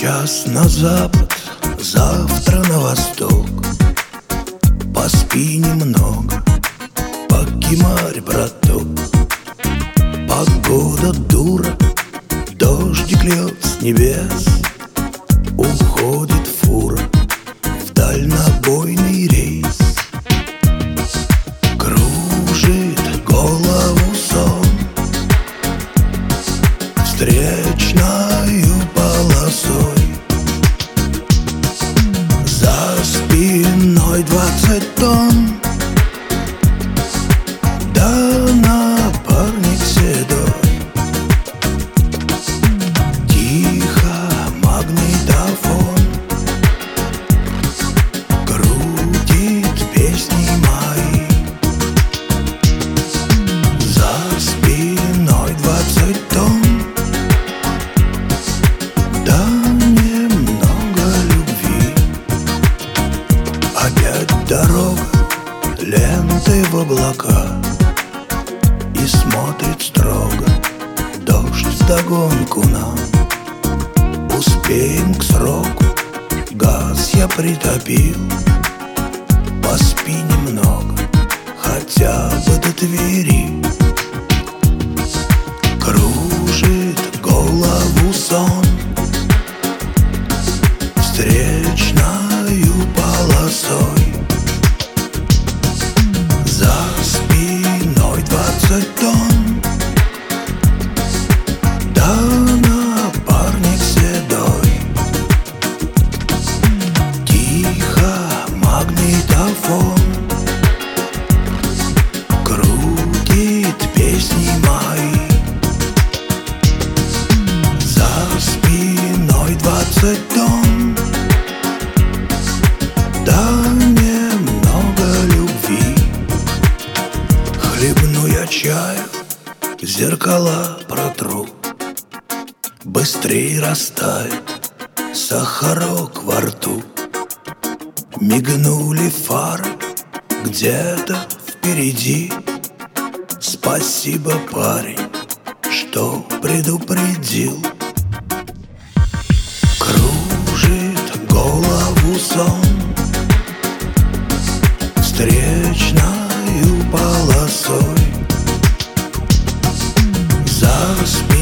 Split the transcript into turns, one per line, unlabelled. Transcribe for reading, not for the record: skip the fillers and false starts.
Сейчас на запад, завтра на восток. Поспи немного, покемарь, браток. Погода дура, дождик льет с небес. Уходит фура в дальнобойный рейс. Кружит голову сон встречною полосой. За спиной 20 тонн, да напарник седой. Тихо магнитофон крутит песни мои. За спиной 20 тонн, да немного любви. Опять дорога, ленты в облака, и смотрит строго дождь вдогонку нам. Успеем к сроку, газ я притопил. Поспи немного, хотя бы до Твери. Кружит голову сон встречною полосой. За спиной 20 тонн, да напарник седой. Тихо магнитофон крутит песни мои. За спиной 20 тонн, да немного любви. Хлебну я чаю, зеркала протру, быстрей растает сахарок во рту. Мигнули фары где-то впереди. Спасибо, парень, что предупредил. Кружит голову сон встречною полосой. За спиной